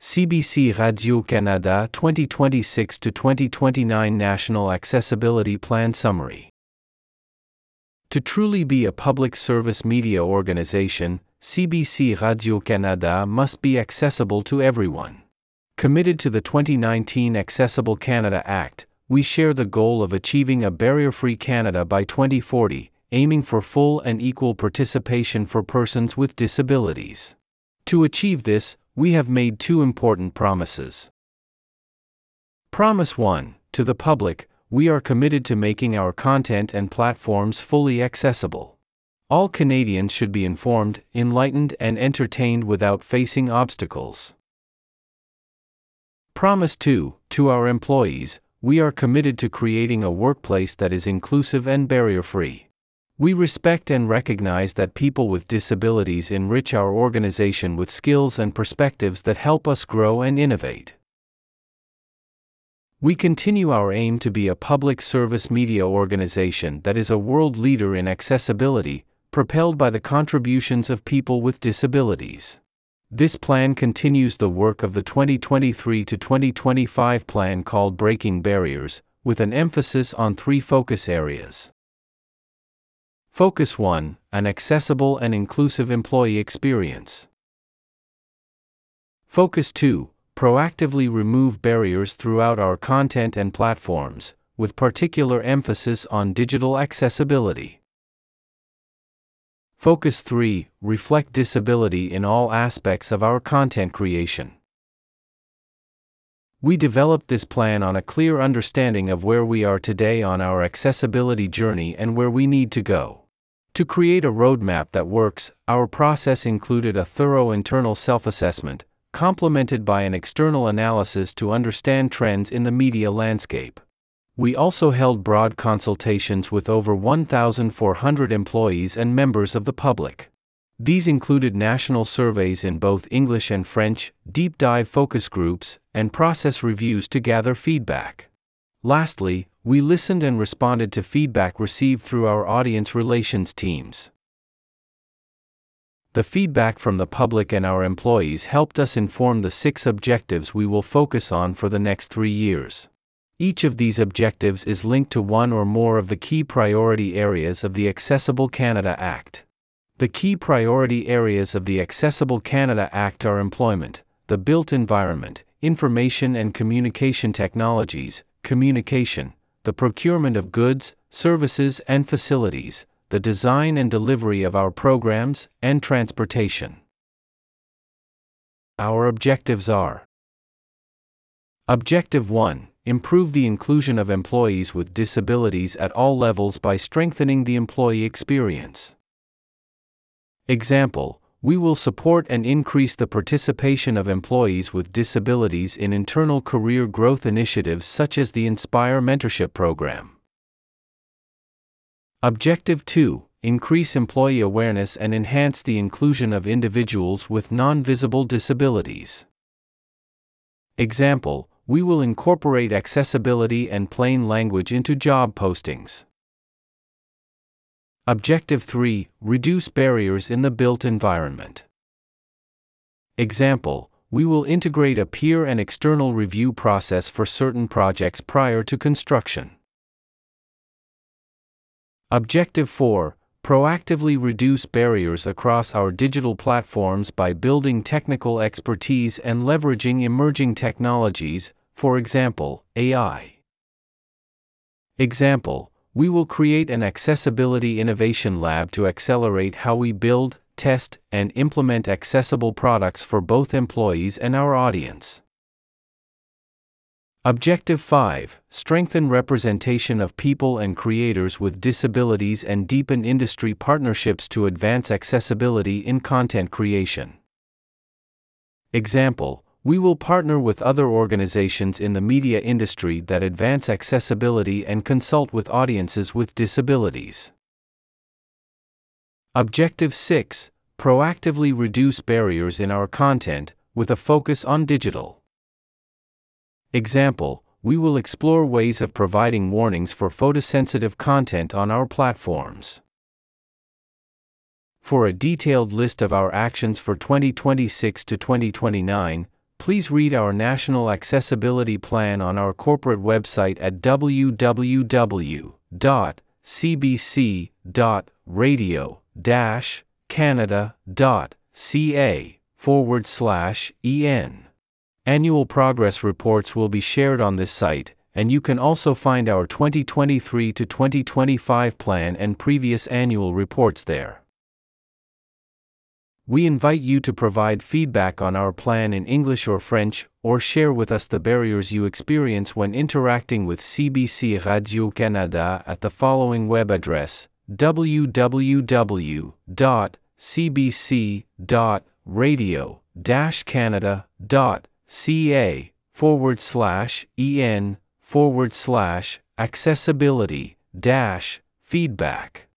CBC Radio-Canada 2026-2029 National Accessibility Plan Summary. To truly be a public service media organization, CBC Radio-Canada must be accessible to everyone. Committed to the 2019 Accessible Canada Act, we share the goal of achieving a barrier-free Canada by 2040, aiming for full and equal participation for persons with disabilities. To achieve this, we have made two important promises. Promise 1. To the public, we are committed to making our content and platforms fully accessible. All Canadians should be informed, enlightened, and entertained without facing obstacles. Promise 2. To our employees, we are committed to creating a workplace that is inclusive and barrier-free. We respect and recognize that people with disabilities enrich our organization with skills and perspectives that help us grow and innovate. We continue our aim to be a public service media organization that is a world leader in accessibility, propelled by the contributions of people with disabilities. This plan continues the work of the 2023 to 2025 plan called Breaking Barriers, with an emphasis on three focus areas. Focus 1. An accessible and inclusive employee experience. Focus 2. Proactively remove barriers throughout our content and platforms, with particular emphasis on digital accessibility. Focus 3. Reflect disability in all aspects of our content creation. We developed this plan on a clear understanding of where we are today on our accessibility journey and where we need to go. To create a roadmap that works, our process included a thorough internal self-assessment, complemented by an external analysis to understand trends in the media landscape. We also held broad consultations with over 1,400 employees and members of the public. These included national surveys in both English and French, deep dive focus groups, and process reviews to gather feedback. Lastly, we listened and responded to feedback received through our audience relations teams. The feedback from the public and our employees helped us inform the 6 objectives we will focus on for the next 3 years. Each of these objectives is linked to one or more of the key priority areas of the Accessible Canada Act. The key priority areas of the Accessible Canada Act are employment, the built environment, information and communication technologies, communication, the procurement of goods, services and facilities, the design and delivery of our programs, and transportation. Our objectives are: Objective 1. Improve the inclusion of employees with disabilities at all levels by strengthening the employee experience. Example: we will support and increase the participation of employees with disabilities in internal career growth initiatives such as the Inspire Mentorship Program. Objective 2. Increase employee awareness and enhance the inclusion of individuals with non-visible disabilities. Example: we will incorporate accessibility and plain language into job postings. Objective 3. Reduce barriers in the built environment. Example: we will integrate a peer and external review process for certain projects prior to construction. Objective 4. Proactively reduce barriers across our digital platforms by building technical expertise and leveraging emerging technologies, for example, AI. Example: we will create an accessibility innovation lab to accelerate how we build, test, and implement accessible products for both employees and our audience. Objective 5. Strengthen representation of people and creators with disabilities and deepen industry partnerships to advance accessibility in content creation. Example: we will partner with other organizations in the media industry that advance accessibility and consult with audiences with disabilities. Objective 6. Proactively reduce barriers in our content, with a focus on digital. Example: we will explore ways of providing warnings for photosensitive content on our platforms. For a detailed list of our actions for 2026 to 2029, Please read our National Accessibility Plan on our corporate website at www.cbc.radio-canada.ca/en. Annual progress reports will be shared on this site, and you can also find our 2023 to 2025 plan and previous annual reports there. We invite you to provide feedback on our plan in English or French, or share with us the barriers you experience when interacting with CBC Radio-Canada at the following web address: www.cbc.radio-canada.ca/en/accessibility-feedback.